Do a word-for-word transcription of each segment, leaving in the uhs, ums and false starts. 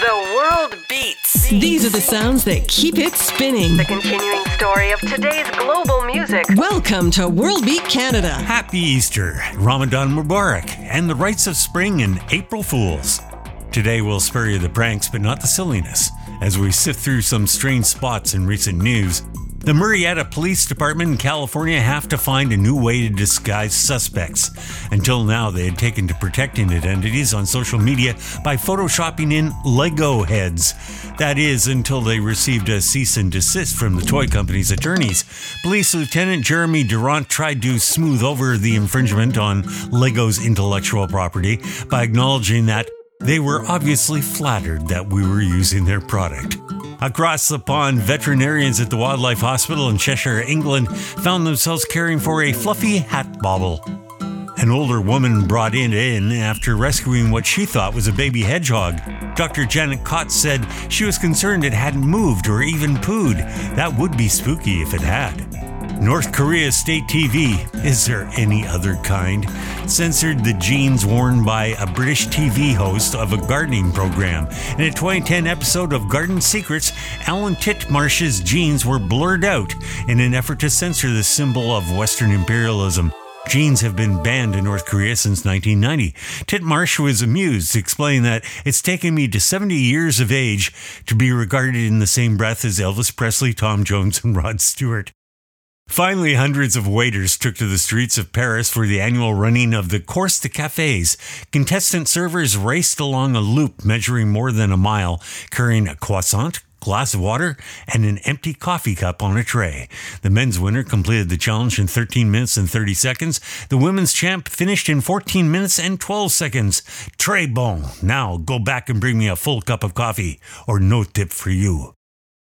The world beats. These are the sounds that keep it spinning. The continuing story of today's global music. Welcome to World Beat Canada. Happy Easter, Ramadan Mubarak, and the rites of spring and April Fools. Today we'll spare you the pranks, but not the silliness. As we sift through some strange spots in recent news, the Marietta Police Department in California have to find a new way to disguise suspects. Until now, they had taken to protecting identities on social media by photoshopping in Lego heads. That is, until they received a cease and desist from the toy company's attorneys. Police Lieutenant Jeremy Durant tried to smooth over the infringement on Lego's intellectual property by acknowledging that they were obviously flattered that we were using their product. Across the pond, veterinarians at the Wildlife Hospital in Cheshire, England, found themselves caring for a fluffy hat bauble. An older woman brought it in after rescuing what she thought was a baby hedgehog. Doctor Janet Kotz said she was concerned it hadn't moved or even pooed. That would be spooky if it had. North Korea State T V, is there any other kind, censored the jeans worn by a British T V host of a gardening program. In a twenty ten episode of Garden Secrets, Alan Titmarsh's jeans were blurred out in an effort to censor the symbol of Western imperialism. Jeans have been banned in North Korea since nineteen ninety. Titmarsh was amused, explaining that it's taken me to seventy years of age to be regarded in the same breath as Elvis Presley, Tom Jones, and Rod Stewart. Finally, hundreds of waiters took to the streets of Paris for the annual running of the Course de Cafés. Contestant servers raced along a loop measuring more than a mile, carrying a croissant, glass of water, and an empty coffee cup on a tray. The men's winner completed the challenge in thirteen minutes and thirty seconds. The women's champ finished in fourteen minutes and twelve seconds. Très bon. Now go back and bring me a full cup of coffee, or no tip for you.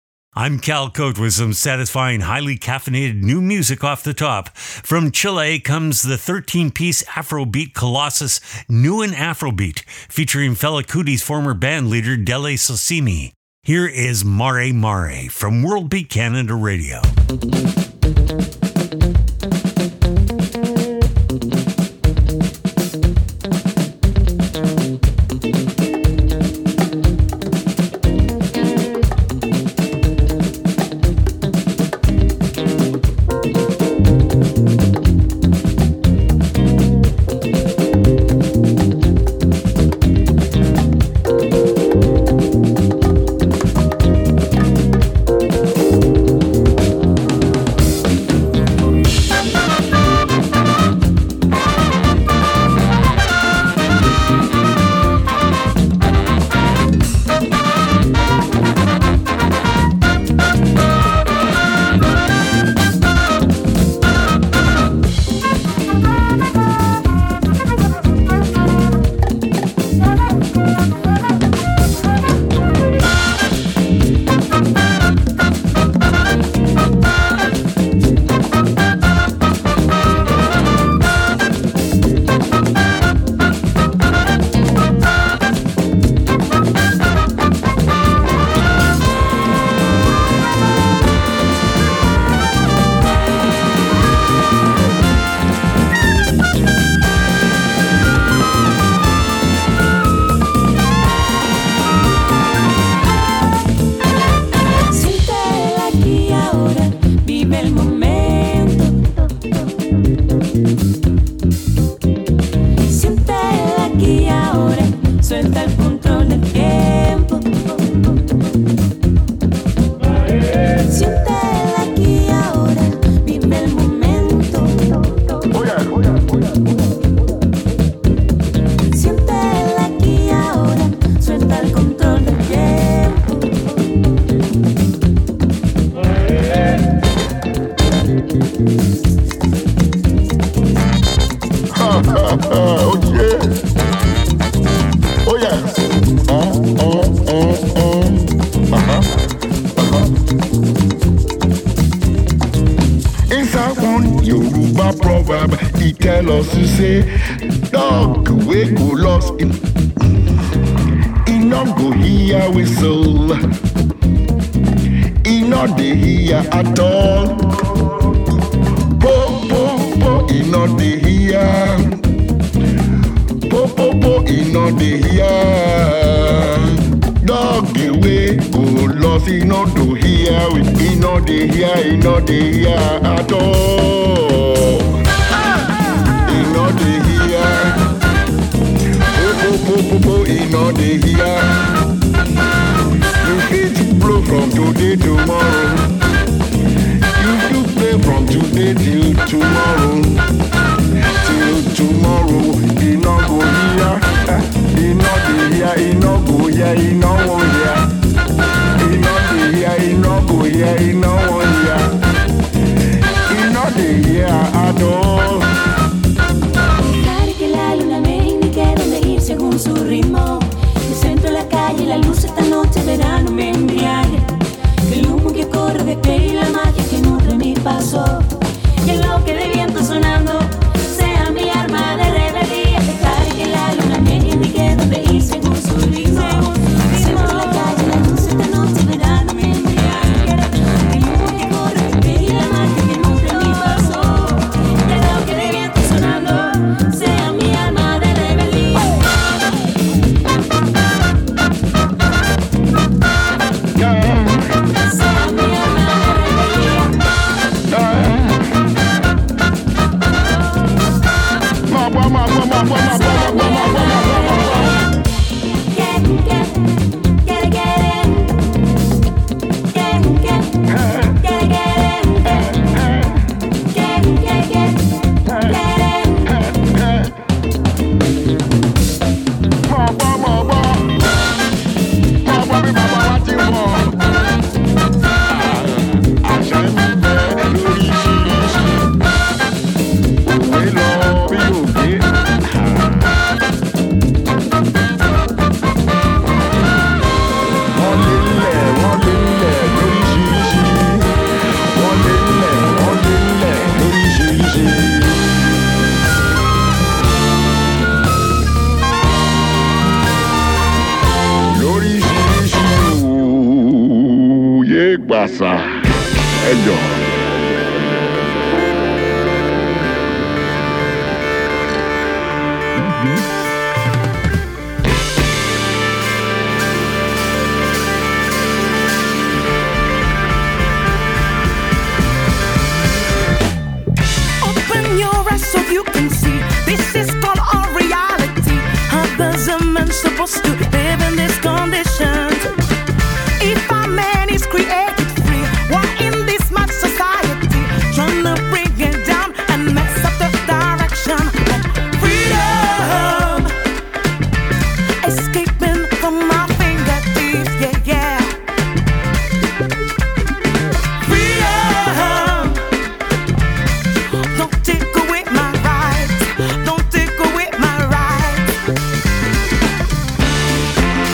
I'm Cal Cote with some satisfying, highly caffeinated new music off the top. From Chile comes the thirteen-piece Afrobeat colossus Neuen Afrobeat, featuring Fela Kuti's former band leader Dele Sosimi. Here is Mare Mare from World Beat Canada Radio. Dog he no do here, he no dey here, he no dey here at all. He no dey here. Po po po po, he no dey here. You fit blow from today tomorrow. You do play from today till tomorrow. Till tomorrow, he no go here. He no dey here, he no go here, he no wan here. He no dey here, he no go here, he no wan here. He no dey here at all. Dejar que la luna me indique dónde ir según su ritmo. Me centro en la calle, la luz esta noche verano me embriague. Que el humo que corre despegue y la magia que nutre mi paso. Y el bloque de viento sonando sea mi arma de rebeldía. Dejar que la luna me indique dónde ir según su ritmo. Me centro en la calle, la luz esta noche verano me embriague. Que el humo que corre despegue y la magia que nutre mi paso. Y el bloque de viento sonando sea mi arma de rebeldía. Sea mi arma de rebeldía. Gbàsà ẹjọ. Open your eyes so you can see. This is called our reality. How does a man supposed to live in these conditions? If a man is created free, why in this mad society trying to bring it down and mess up the direction of freedom? Escaping from my fingertips, yeah, yeah. Freedom. Don't take away my rights. Don't take away my rights.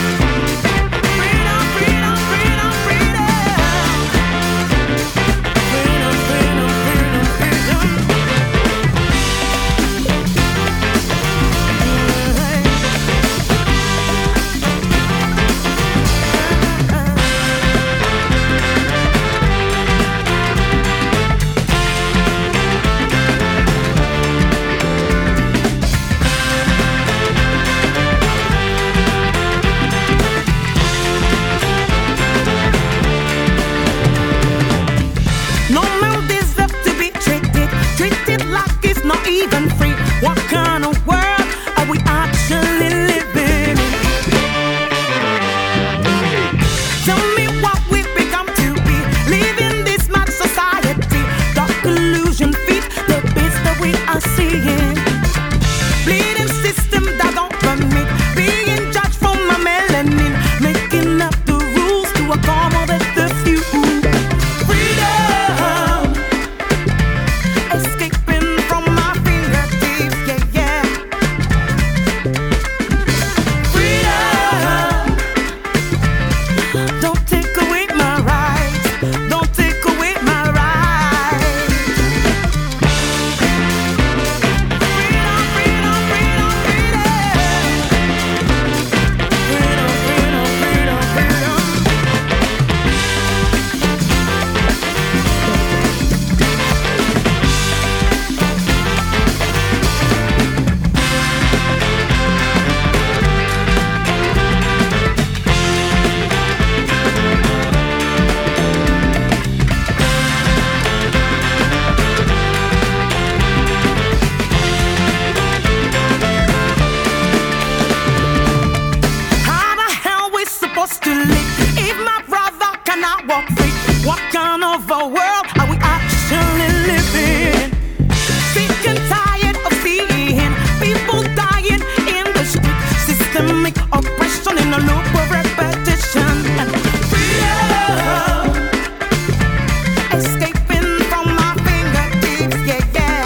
of a world are we actually living? Sick and tired of seeing people dying in the street. Systemic oppression in a loop of repetition. Freedom, escaping from my fingertips, yeah, yeah.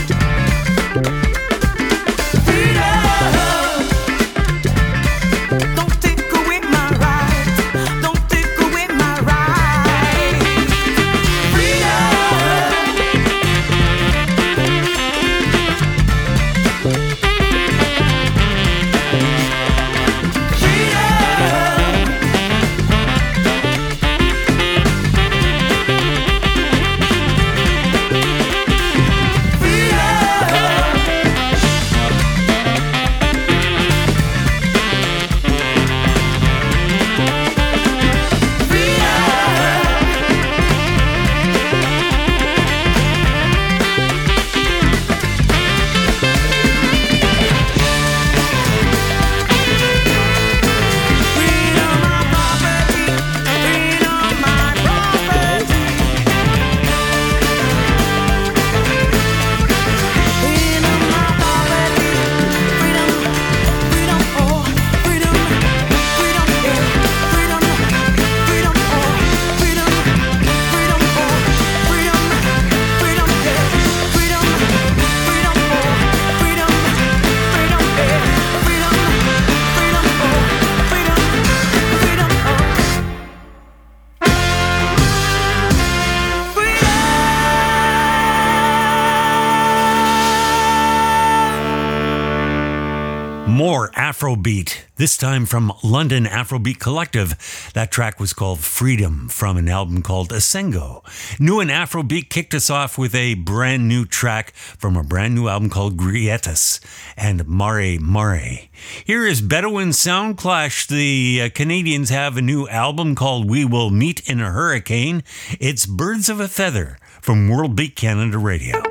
Freedom, don't take away my rights, don't take away my rights. More Afrobeat, this time from London Afrobeat Collective. That track was called Freedom from an album called Asengo. New and Afrobeat kicked us off with a brand new track from a brand new album called Grietas and Mare Mare. Here is Bedouin Sound Clash. The uh, Canadians have a new album called We Will Meet in a Hurricane. It's Birds of a Feather from World Beat Canada Radio.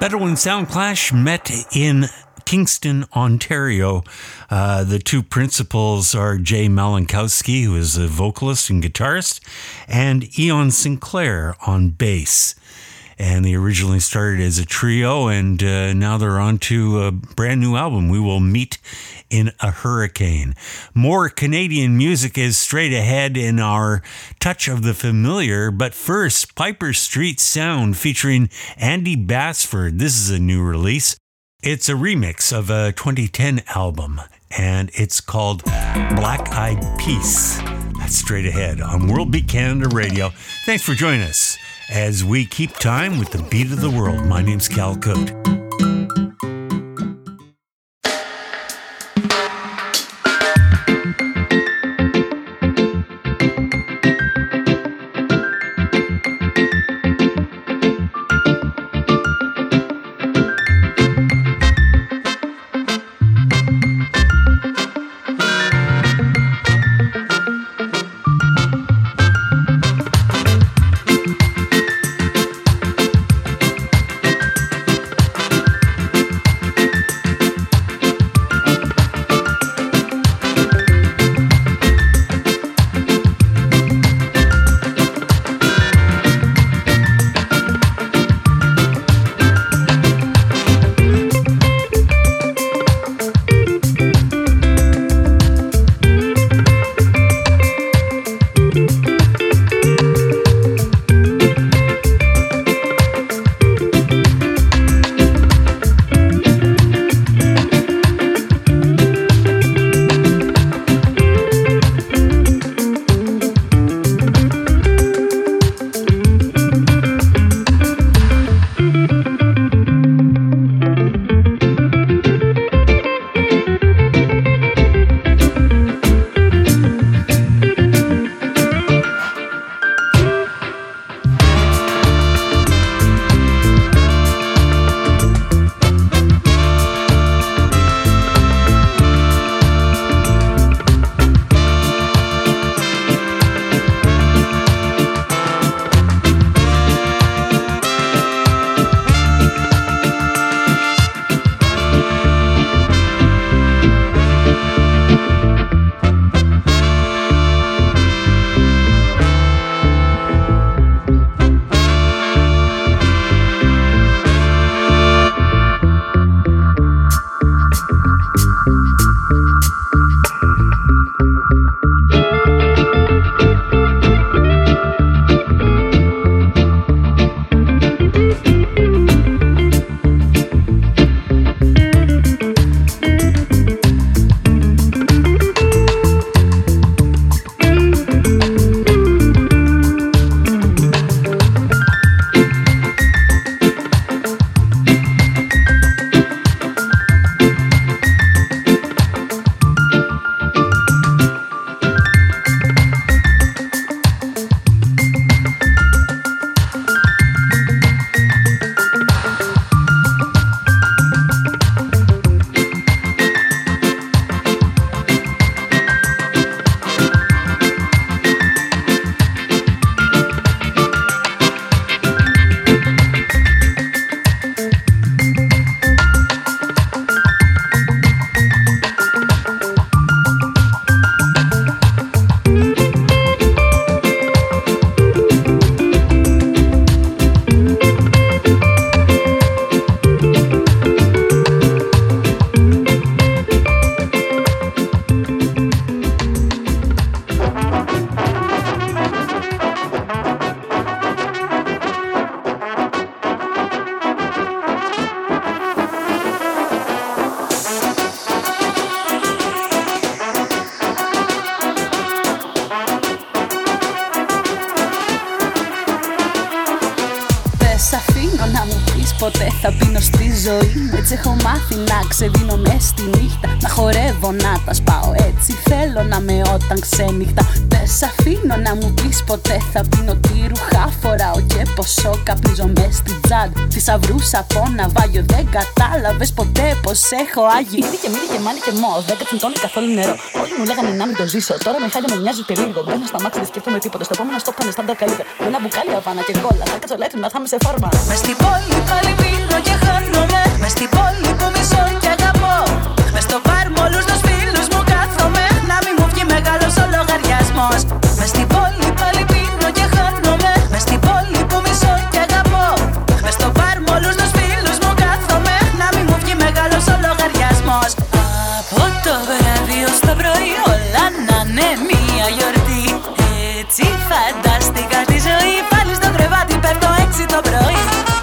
Bedouin Soundclash met in Kingston, Ontario. Uh, the two principals are Jay Malinkowski, who is a vocalist and guitarist, and Eon Sinclair on bass. And they originally started as a trio, and uh, now they're on to a brand new album, We Will Meet in a Hurricane. More Canadian music is straight ahead in our Touch of the Familiar, but first, Piper Street Sound featuring Andy Basford. This is a new release. It's a remix of a twenty ten album, and it's called Black Eyed Peace. That's straight ahead on World Beat Canada Radio. Thanks for joining us as we keep time with the beat of the world. My name's Cal Cote. ποτέ θα πίνω στη ζωή μου. Έτσι έχω μάθει να ξεδίνω μες στη νύχτα, να χορεύω, να τα σπάω. Έτσι θέλω να με όταν ξενύχτα. Δεν σ' αφήνω να μου πεις ποτέ θα πίνω. Τι ρουχά φοράω και πόσο καπνίζω μες στη τζάντ. Θησαυρούς από ναυάγιο, δεν κατάλαβες ποτέ πως έχω άγει. Μύρι και μύρι και μάλι και μόζ, δεν κατσιντώνει καθόλου νερό. Όλοι μου λέγανε να μην το ζήσω, τώρα με χάλια με νοιάζει περίεργο. Μπαίνω στα μάξι, δεν σκέφτομαι τίποτα, στο επόμενο στο πάνε στάντα καλύτερα. Με ένα μπουκάλι αβάνα και κόλλα, θα κάτσω λέτε να θα είμαι σε φόρμα. Μες στην πόλη πάλι πίνω και χάνομαι. Μες στην πόλη που μισώ και αγαπώ. Μες στο μπαρ μ' όλους τους φίλους μου κάθομαι. Να μην μου βγει μεγάλος ο λογαριασμός. Μες στην πόλη πάλι πίνω και χάνομαι. Μες στην πόλη που μισώ και αγαπώ. Μες στο μπαρ μ' όλους τους φίλους μου κάθομαι. Να μην μου βγει μεγάλος ο λογαριασμός. Από το βράδυ ως το πρωί όλα να είναι μία γιορτή. Έτσι φαντάστηκα τη ζωή. Πάλι στο κρεβάτι πέφτω έξι το πρωί.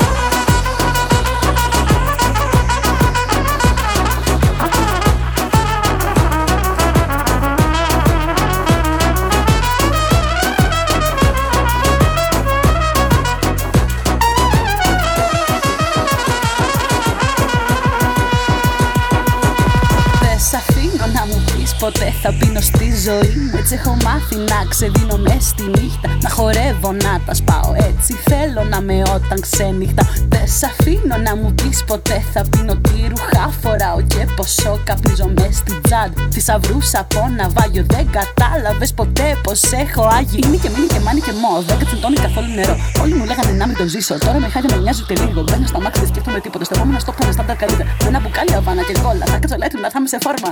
Ποτέ θα πίνω στη ζωή μου. Έτσι έχω μάθει να ξεδίνω μες στη νύχτα. Να χορεύω, να τα σπάω. Έτσι θέλω να με όταν ξενύχτα. Δεν σ' αφήνω να μου πεις ποτέ θα πίνω. Τι ρουχά φοράω και πόσο καπνίζω μες στην τσάντα. Θησαυρούς από ναυάγιο. Δεν κατάλαβες ποτέ πως έχω άγιο. Είναι και μείνει και μάνι και μό. Δεν κατσιντώνει καθόλου νερό. Όλοι μου λέγανε να μην το ζήσω. Τώρα με χάγια με νοιάζει ούτε λίγο. Μπαίνω στα μάξι, δεν σκέφτομαι τίποτα. Στο επόμενο στόπ θα είναι στάνταρ καλύτερα. Με ένα μπουκάλι αβάνα και κόλλα. Θα κάτσω λέτρι να θα είμαι σε φόρμα.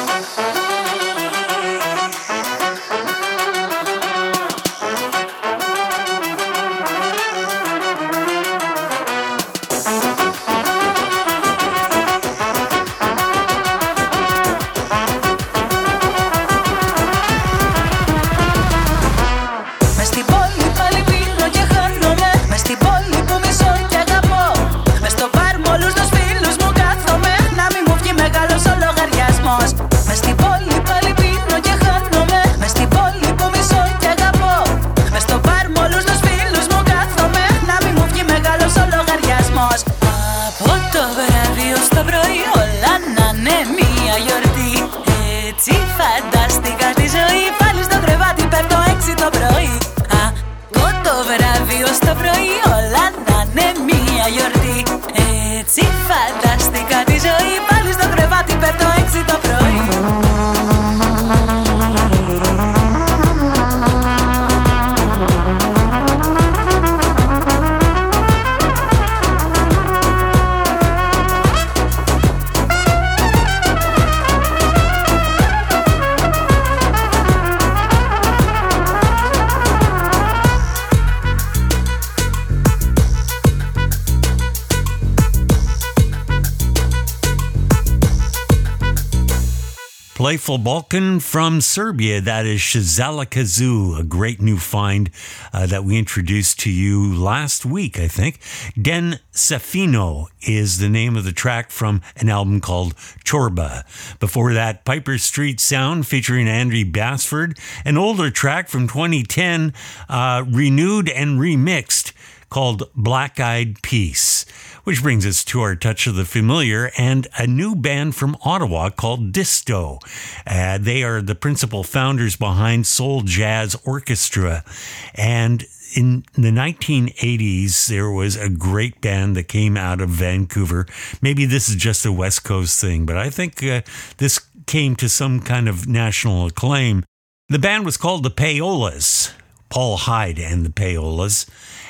Playful Balkan from Serbia. That is Shazala Kazoo, a great new find uh, that we introduced to you last week, I think. Den Safino is the name of the track from an album called Chorba. Before that, Piper Street Sound featuring Andrew Basford, an older track from twenty ten, uh, renewed and remixed, called Black Eyed Peas. Which brings us to our Touch of the Familiar and a new band from Ottawa called Disto. Uh, they are the principal founders behind Soul Jazz Orchestra. And in the nineteen eighties, there was a great band that came out of Vancouver. Maybe this is just a West Coast thing, but I think uh, this came to some kind of national acclaim. The band was called the Payolas, Paul Hyde and the Payolas.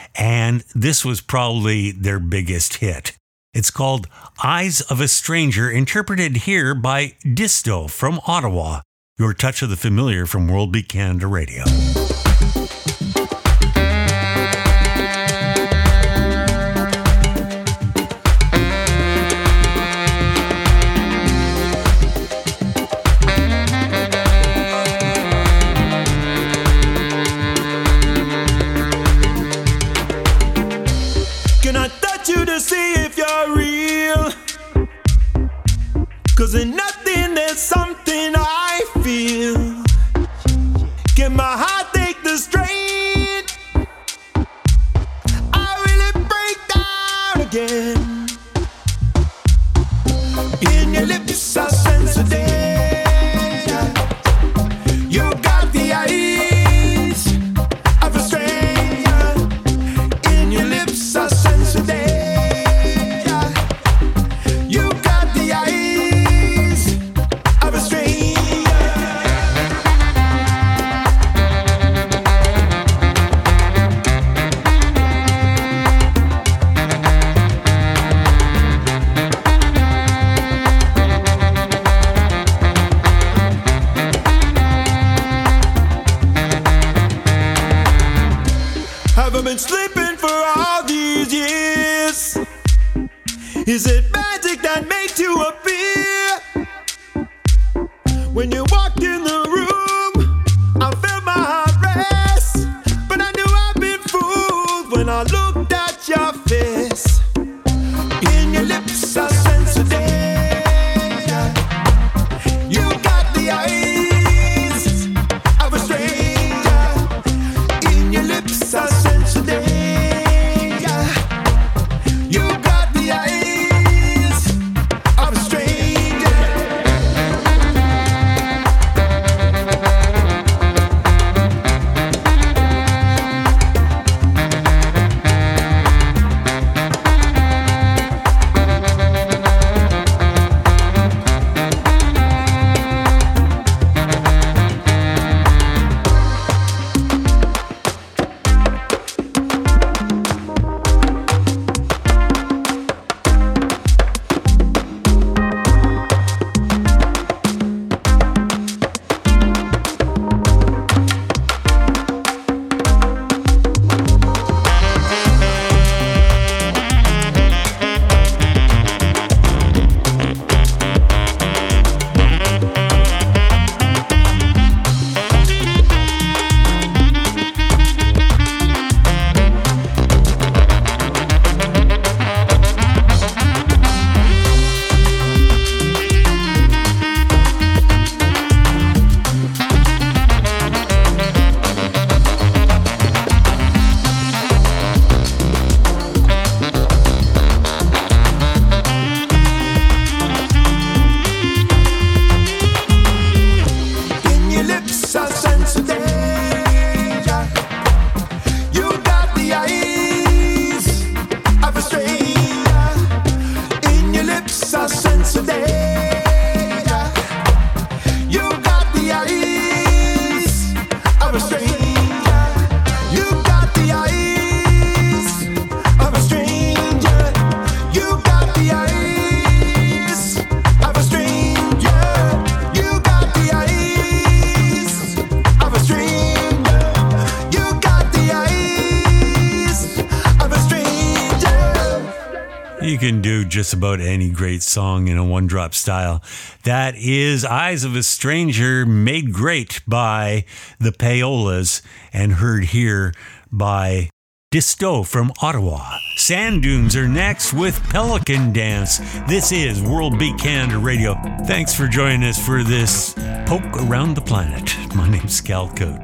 And this was probably their biggest hit. It's called Eyes of a Stranger, interpreted here by Disto from Ottawa. Your Touch of the Familiar from World Beat Canada Radio. See if you're real, 'cause in nothing there's something I feel. Can my heart take the strain? I really break down again. In your lips I sense a danger. You got the eyes of a stranger. In your lips I sense a danger. been sleeping for all these years. Is it magic that made you appear? When you walked in the room, I felt my heart race. But I knew I'd been fooled when I looked at your face. In your lips I sense a danger. You got the eyes of a stranger. In your lips I sense a danger. You got the eyes of a stranger. Just about any great song in a one-drop style. That is Eyes of a Stranger, made great by the Payolas and heard here by Disto from Ottawa. Sand Dunes are next with Pelican Dance. This is World Beat Canada Radio. Thanks for joining us for this poke around the planet. My name's Scal Cote.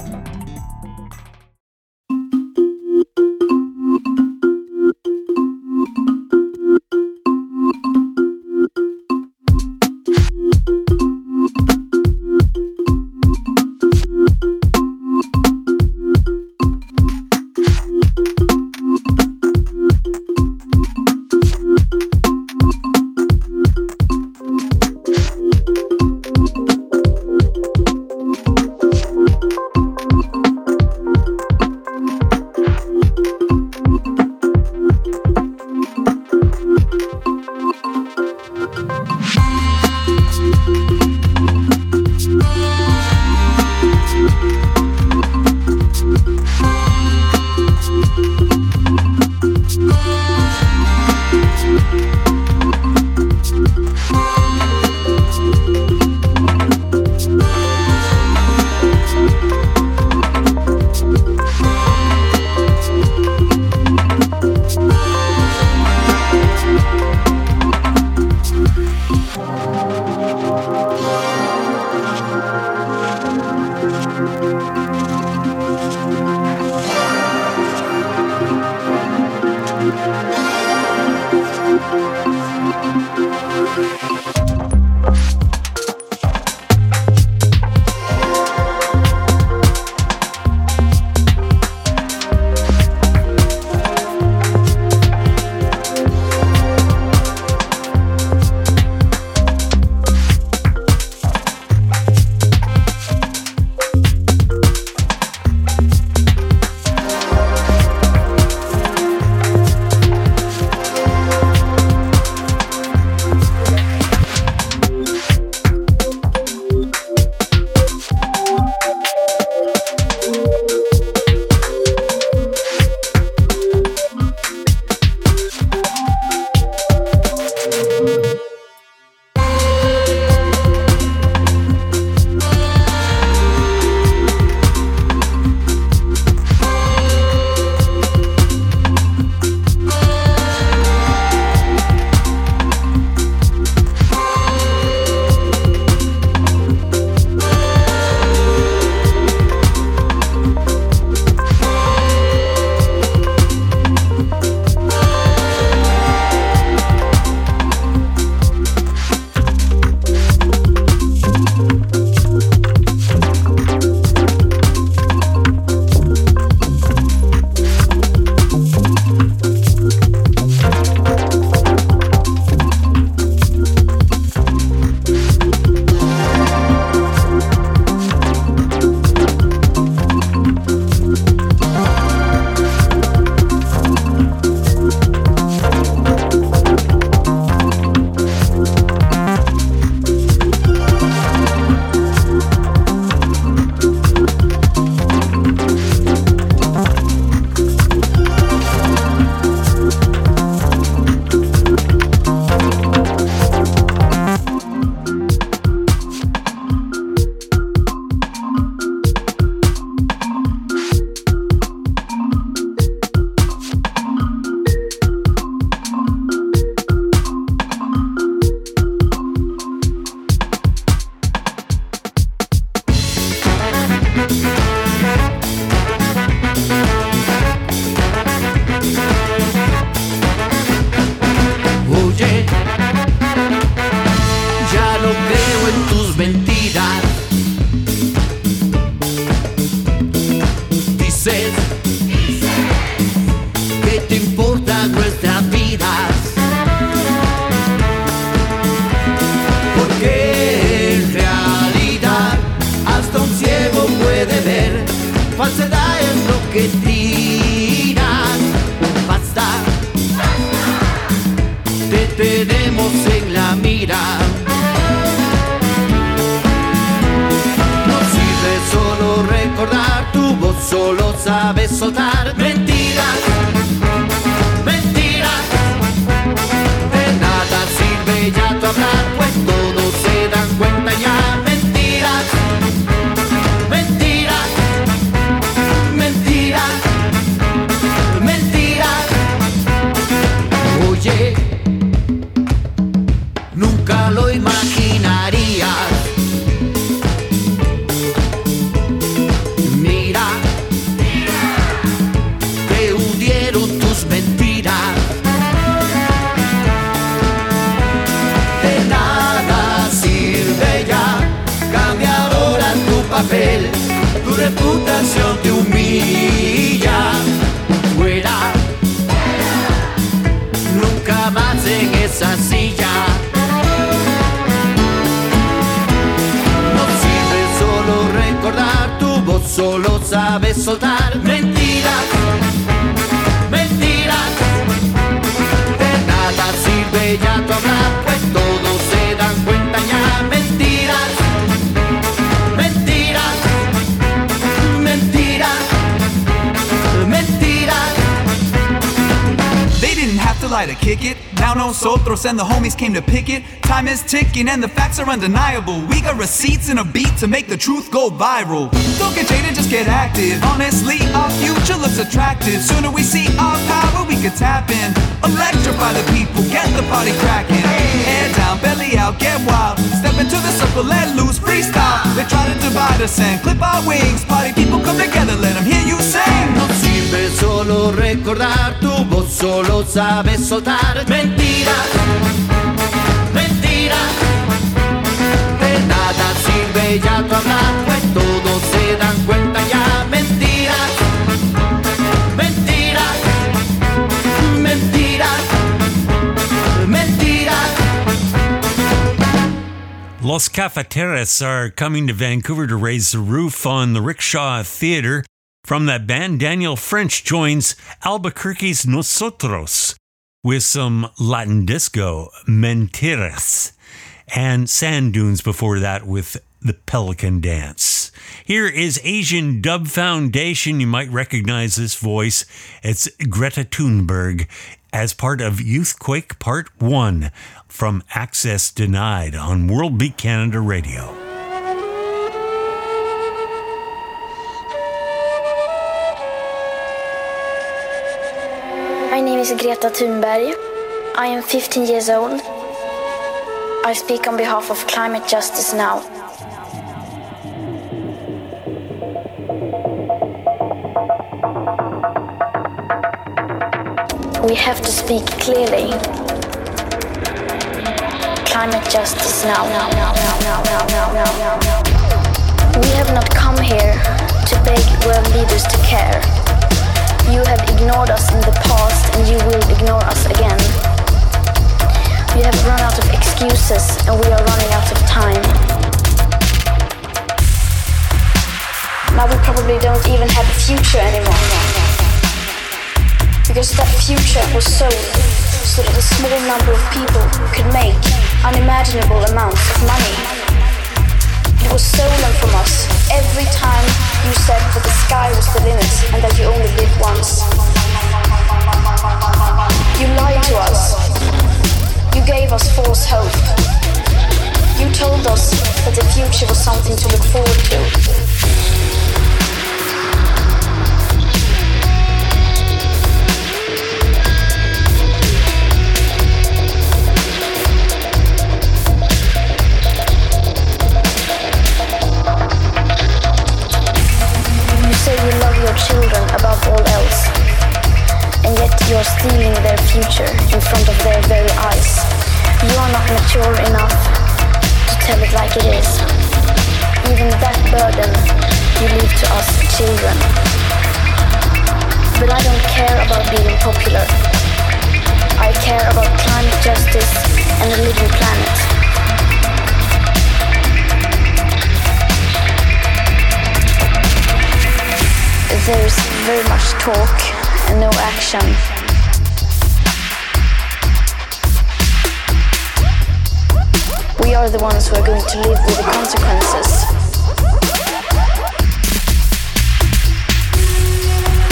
sabes soltar. Mentiras, mentiras, de nada sirve ya tu hablar, pues todos se dan cuenta ya. Mentiras, mentiras, mentiras, mentiras. Oye, nunca lo imaginarías. Mira, te hundieron tus mentiras. De nada sirve ya, cambia ahora tu papel. Tu reputación te humilla. Fuera, nunca más en esa silla. No sirve solo recordar, tu voz solo sabes soltar. Mentiras, mentiras, de nada sirve ya tu hablar, pues todos se dan cuenta ya. Mentiras, mentiras, mentiras, mentiras. They didn't have to lie to kick it. Now nosotros and the homies came to pick it. Time is ticking and the facts are undeniable. We got receipts and a beat to make the truth go viral. Don't get jaded, just get active. Honestly, our future looks attractive. Sooner we see our power, we could tap in. Electrify the people, get the party cracking. Head down, belly out, get wild. Step into the circle, let loose, freestyle. They try to divide us and clip our wings. Party people come together, let them hear you sing. No sirve solo recordar, tu voz solo sabes soltar. Mentiras, mentiras, de nada sirve ya tu hablar, pues todos se dan cuenta ya. Mentiras, mentiras, mentiras, mentiras. Los Cafeteras are coming to Vancouver to raise the roof on the Rickshaw Theatre. From that band, Daniel French joins Albuquerque's Nosotros with some Latin disco, Mentiras, and Sand Dunes before that with the Pelican Dance. Here is Asian Dub Foundation. You might recognize this voice. It's Greta Thunberg as part of Youthquake Part one from Access Denied on World Beat Canada Radio. My name is Greta Thunberg. I am fifteen years old. I speak on behalf of Climate Justice Now. We have to speak clearly. Climate justice now, now, now, now, now, now, now, now, now. We have not come here to beg world leaders to care. You have ignored us in the past and you will ignore us again. We have run out of excuses and we are running out of time. Now we probably don't even have a future anymore. Because that future was sold so that a small number of people could make unimaginable amounts of money. It was stolen from us every time you said that the sky was the limit and that you only live once. You lied to us. You gave us false hope. You told us that the future was something to look forward to. Children above all else, and yet you're stealing their future in front of their very eyes. You are not mature enough to tell it like it is. Even that burden you leave to us children. But I don't care about being popular. I care about climate justice and a living planet. There is very much talk and no action. We are the ones who are going to live with the consequences.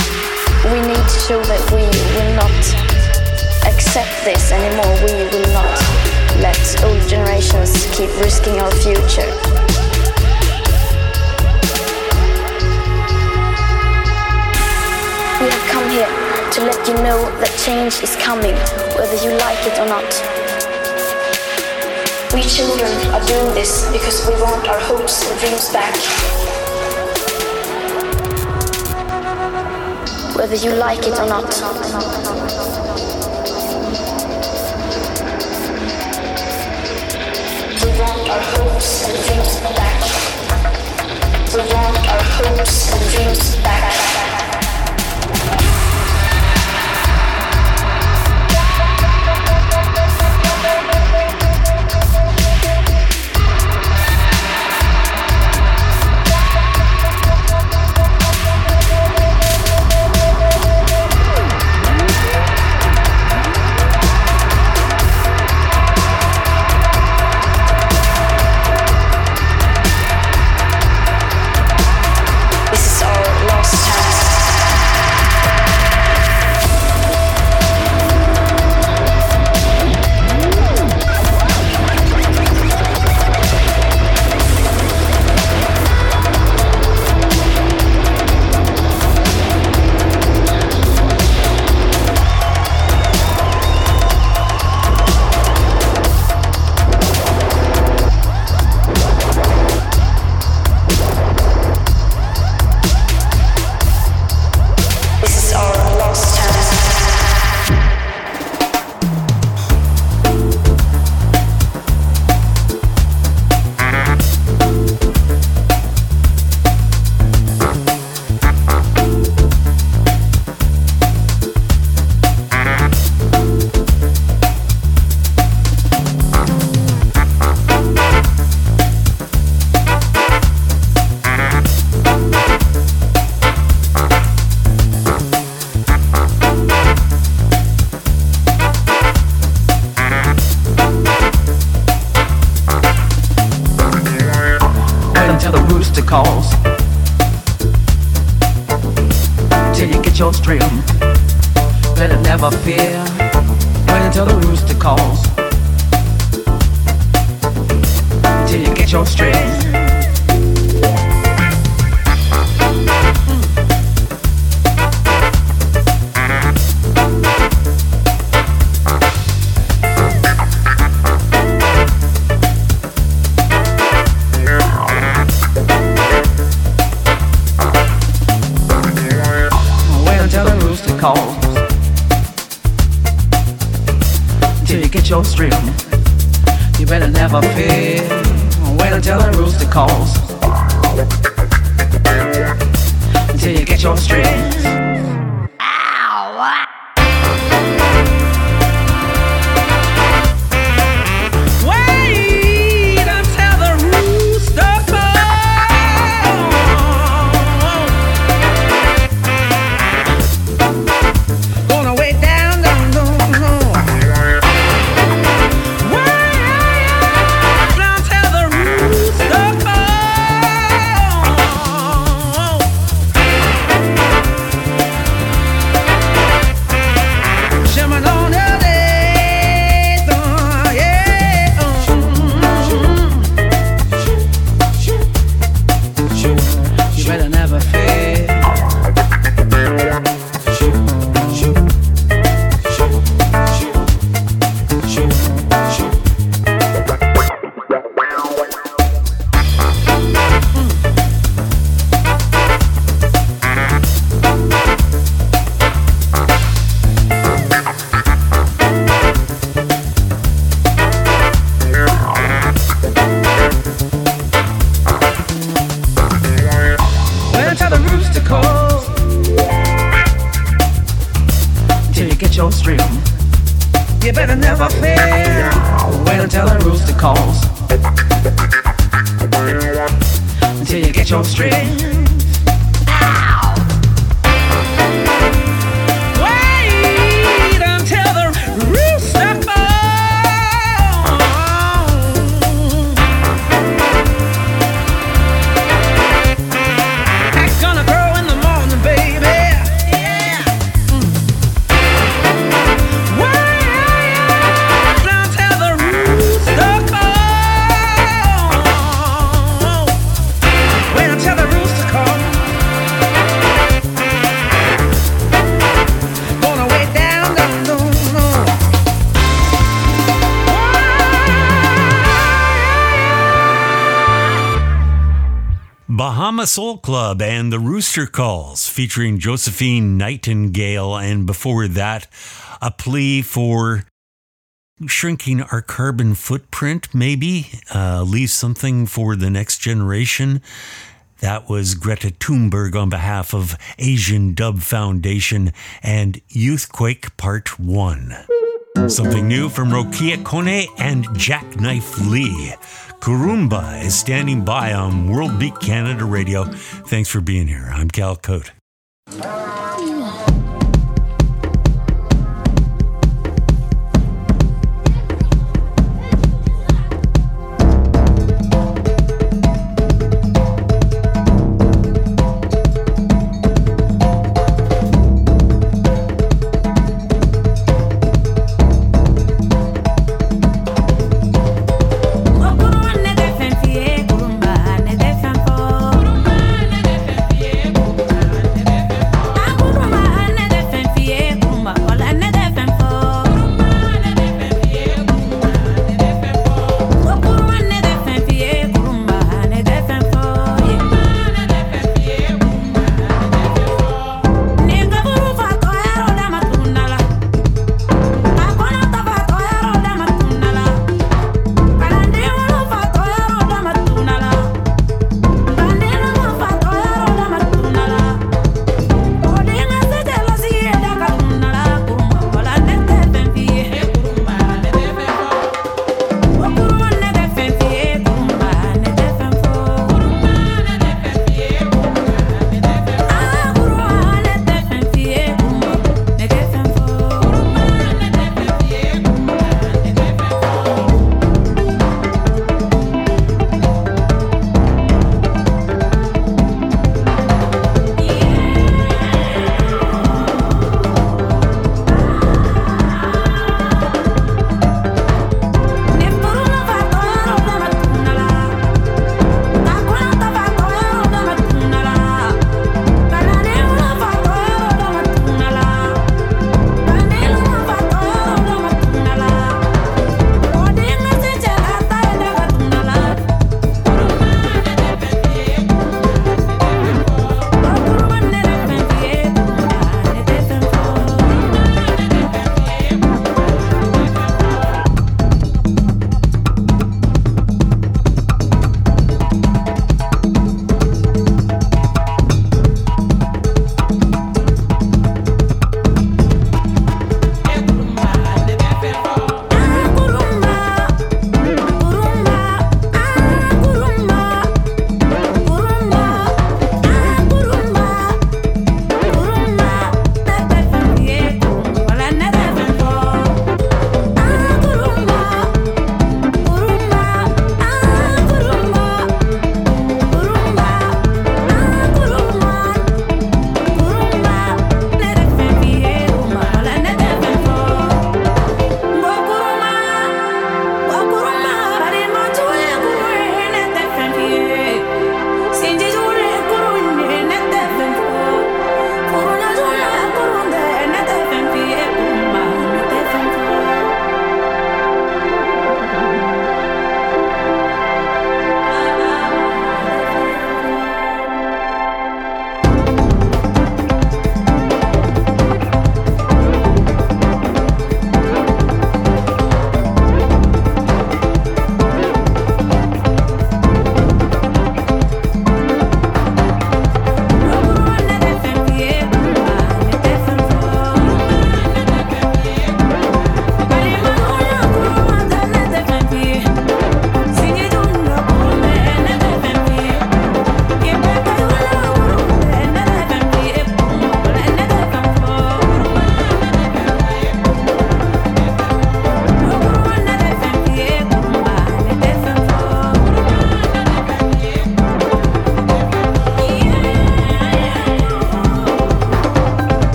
show that we will not accept this anymore. We will not let old generations keep risking our future. We have come here to let you know that change is coming, whether you like it or not. We children are doing this because we want our hopes and dreams back. Whether you like it or not. We want our hopes and dreams back. We want our hopes and dreams back. Gonna grow in the morning, baby. Yeah. Mm. Mama Soul Club and the Rooster Calls featuring Josephine Nightingale, and before that, a plea for shrinking our carbon footprint, maybe, uh, leave something for the next generation. That was Greta Thunberg on behalf of Asian Dub Foundation and Youthquake Part one. Something new from Rokia Kone and Jackknife Lee. Kurumba is standing by on World Beat Canada Radio. Thanks for being here. I'm Cal Cote. Kurumba,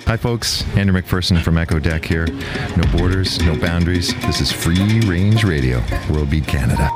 Hi folks, Andrew McPherson from Echo Deck here. No borders, no boundaries. This is Free Range Radio, World Beat Canada.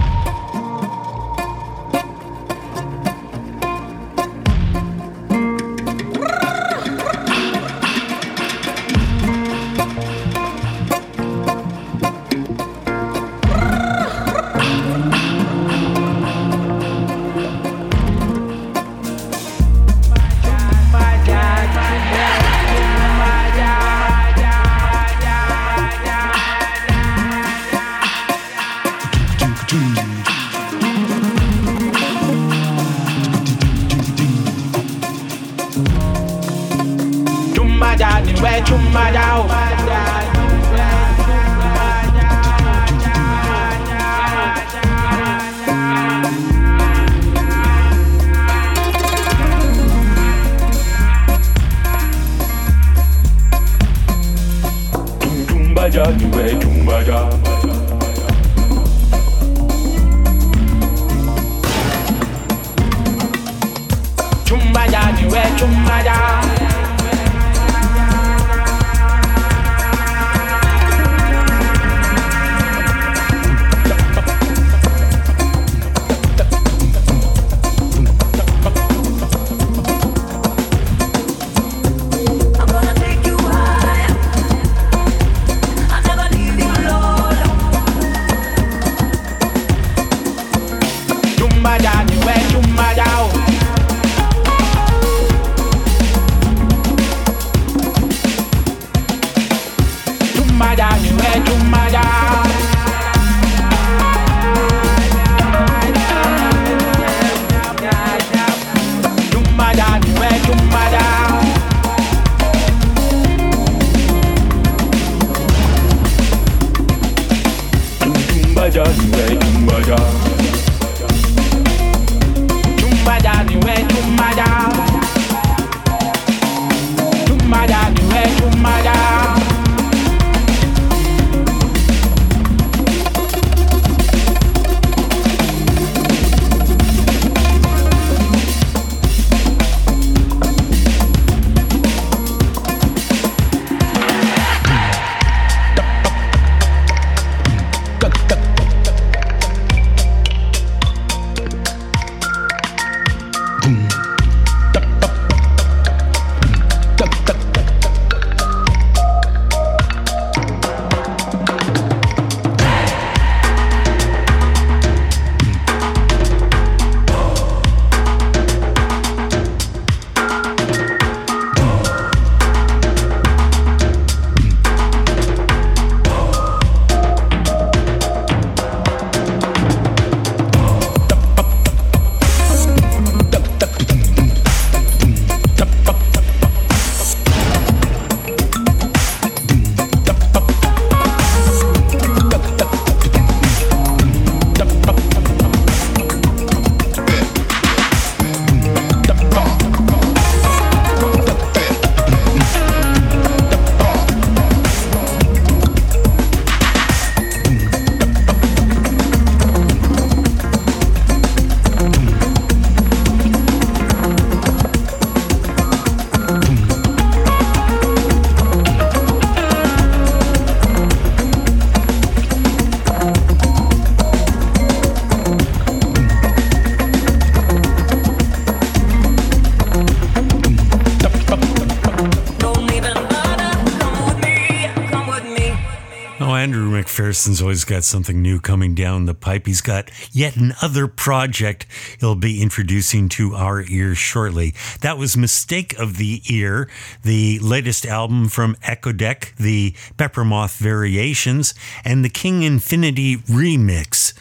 McPherson's always got something new coming down the pipe. He's got yet another project he'll be introducing to our ears shortly. That was Mistake of the Ear, the latest album from Echo Deck, the Peppermoth Variations, and the King Infinity remix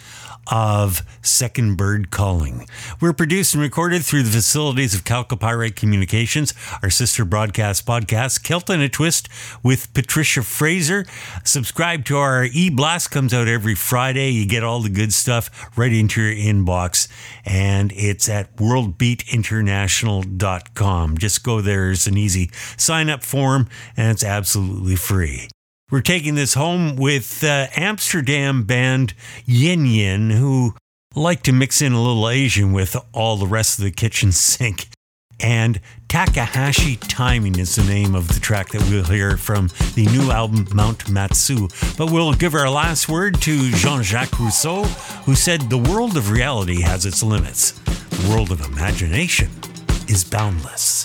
of Second Bird Calling. We're produced and recorded through the facilities of Calcopyrite Communications, our sister broadcast podcast, Kilt and a Twist with Patricia Fraser. Subscribe to our e-blast, comes out every Friday. You get all the good stuff right into your inbox, and it's at world beat international dot com. Just go there. There's an easy sign-up form, and it's absolutely free. We're taking this home with uh, Amsterdam band Yin Yin, who like to mix in a little Asian with all the rest of the kitchen sink. And Takahashi Timing is the name of the track that we'll hear from the new album Mount Matsu. But we'll give our last word to Jean-Jacques Rousseau, who said the world of reality has its limits. The world of imagination is boundless.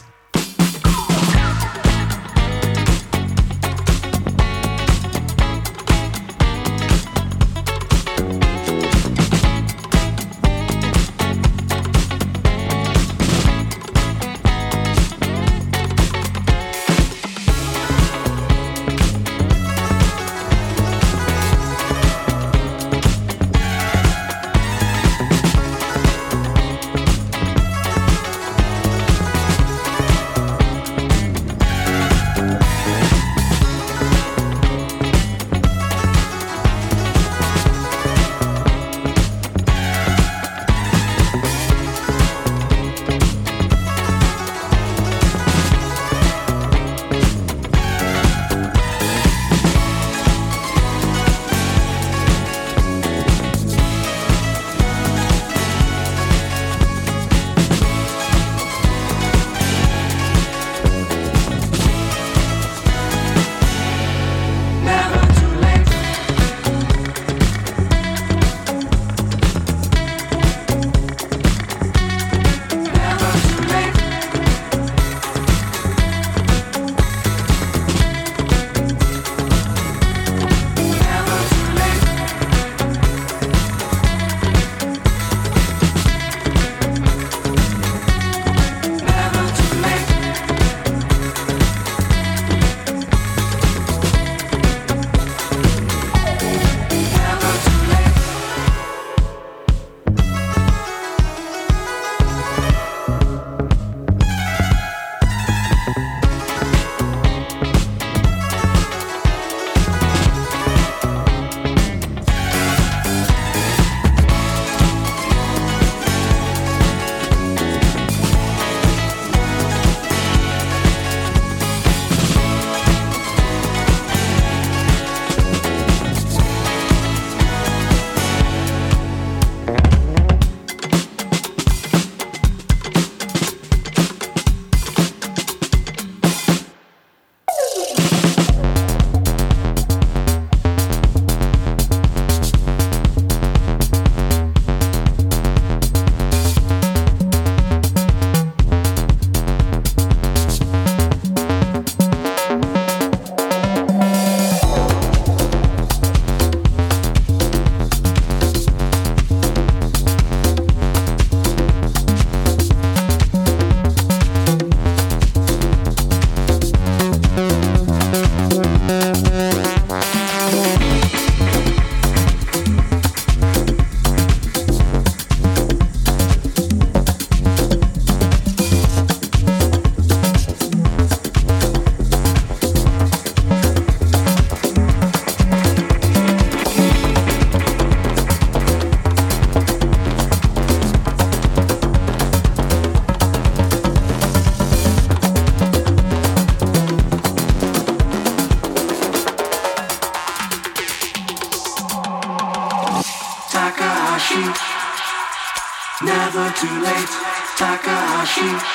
Never too late, Takahashi.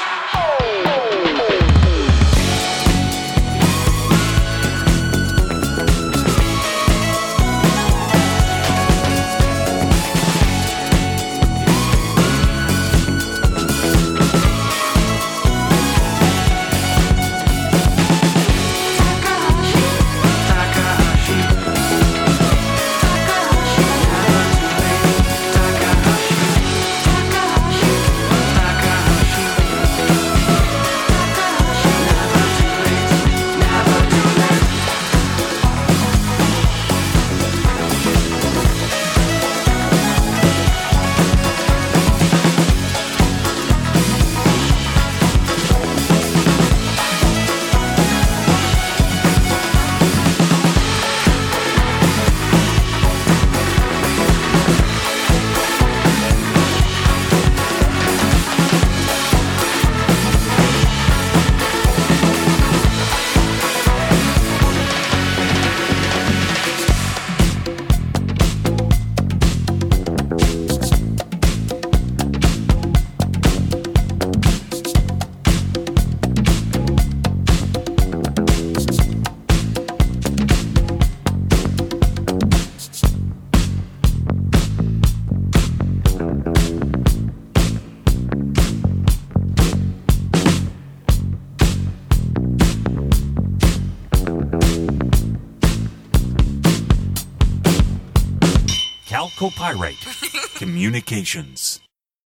Copyright Communications.